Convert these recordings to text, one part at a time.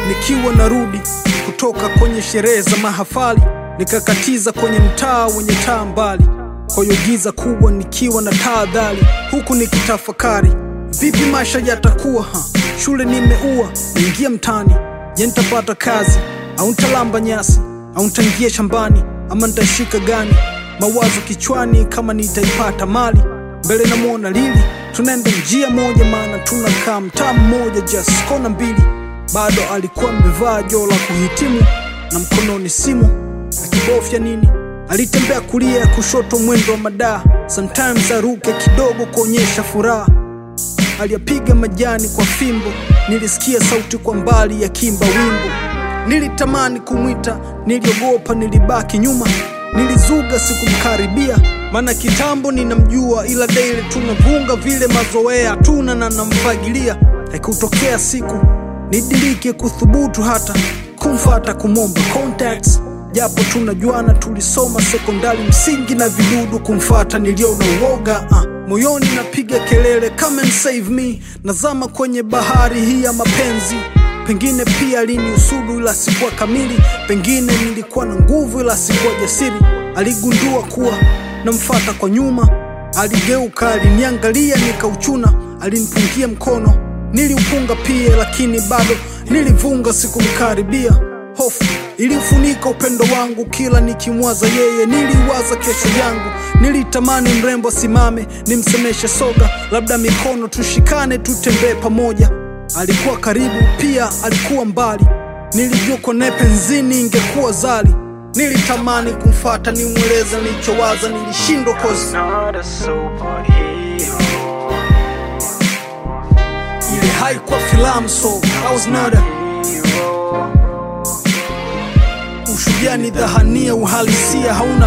nikiwa narudi kutoka kwenye sherehe za mahafali, nikakatiza kwenye mtaa wenye taa mbali, kwa hiyo giza kubwa nikiwa na tahadhari, huku nikitafakari vipi maisha yatakuwa. Shule nimeua, niingia mtani, je nitapata kazi au nitalamba nyasi, au nitaingia shambani ama nitashika gani? Mawazo kichwani kama nitaipata mali. Mbele namuona Lili, tunaenda njia moja maana tunakaa mtaa mmoja, just kona mbili. Bado alikuwa amevaa joho la kuhitimu na mkononi simu akibofya nini. Alitembea kulia kushoto mwendo wa madaa, sometimes aruke kidogo kuonyesha furaha. Aliyapiga majani kwa fimbo, nilisikia sauti kwa mbali ya kimba wimbo. Nilitamani kumwita, niliogopa, nilibaki nyuma. Nilizuga sikumkaribia, maana kitambo ninamjua, ila daily tunavunga vile mazoea tuna na namfagilia. Haikutokea siku nidirike kuthubutu hata kumfata kumomba contacts, japo tunajuana, tulisoma sekondari msingi na vidudu. Kumfata niliona uoga, moyoni napiga kelele come and save me. Nazama kwenye bahari hii ya mapenzi. Pengine pia aliniusudu ila sikuwa kamili, pengine nilikuwa na nguvu ila sikuwa jasiri. Aligundua kuwa namfata kwa nyuma, aligeuka, aliniangalia nikauchuna. Alinipungia mkono, niliupunga pia, lakini bado nilivunga, sikumkaribia. Hofu ilifunika upendo wangu, kila nikimwaza yeye niliwaza kesho yangu. Nilitamani mrembo simame, nimsemeshe soga, labda mikono tushikane tutembee pamoja. Alikuwa karibu pia alikuwa mbali, nilijua kone penzini ingekuwa zali. Nilitamani kumfata nimweleza nilichowaza, nilishindwa cause ile haikuwa filamu, so I was not a hero. Ushujaa ni dhahania, uhalisia hauna.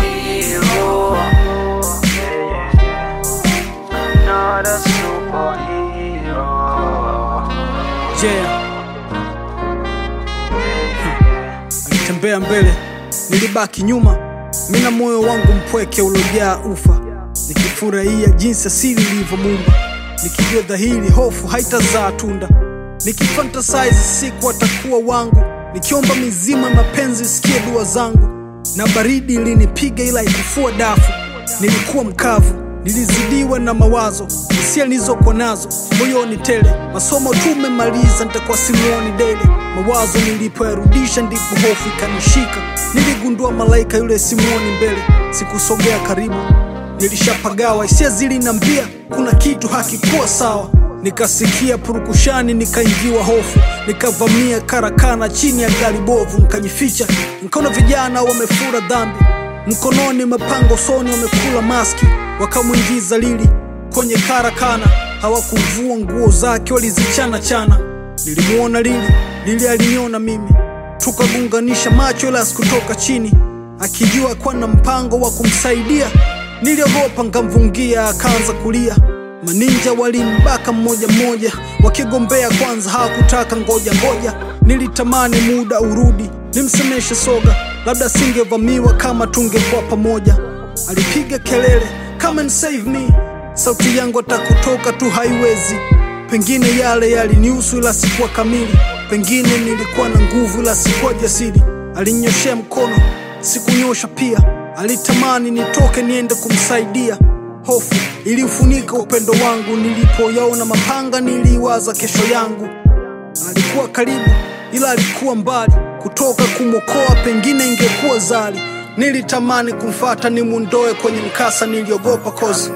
Alitembea mbele, nilibaki nyuma. Mina moyo wangu mpweke ulojaa ufa, nikifurahia jinsi asili ilivyomuumba, nikijua dhahiri hofu haitazaa tunda. Nikifantasize siku atakuwa wangu, nikiomba mizima mapenzi sikie dua zangu. Na baridi ilinipiga ila ikufua dafu, nilikuwa mkavu, nilizidiwa na mawazo, hisia nilizokuwa nazo moyoni tele. Masomo tumemaliza, nitakuwa simuoni daily. Mawazo nilipoyarudisha ndipo hofu ikanishika. Niligundua malaika yule simuoni mbele, sikusogea karibu, nilishapagawa. Hisia zilinambia kuna kitu hakikuwa sawa. Nikasikia purukushani, nikaingiwa hofu, nikavamia karakana chini ya gari bovu, nikajificha. Nikaona vijana wamefura dhambi, mkononi mapanga, usoni wamekula maski. Wakamwingiza Lili kwenye karakana, hawakuvua nguo zake, walizichana chana. Nilimuona Lili aliniona mimi, tukagunganisha macho ila sikutoka chini, akijua kwa na mpango wa kumsaidia. Niliogopa ngamvungia, akaanza kulia. Maninja walimbaka mmoja mmoja, wakigombea kwanza hawakutaka ngoja. Nilitamani muda urudi, nimsemeshe soga, labda singevamiwa kama tungekuwa pamoja. Alipiga kelele come and save me, sauti yangu atakutoka tu haiwezi. Pengine yale yalinihusu ila sikuwa kamili, pengine nilikuwa na nguvu ila sikuwa jasiri. Alinyoshea mkono, sikunyosha pia, alitamani nitoke niende kumsaidia. Hofu iliufunika upendo wangu, nilipoyaona mapanga niliwaza kesho yangu. Alikuwa karibu ila alikuwa mbali, kutoka kumwokoa pengine ingekuwa zali. Nilitamani kumfata nimundoe kwenye mkasa, niliogopa cause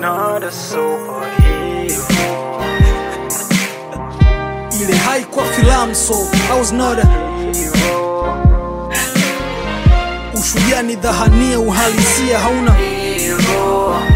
ile haikuwa filamu, so I was not a hero. Ushujaa ni dhahania, uhalisia hauna.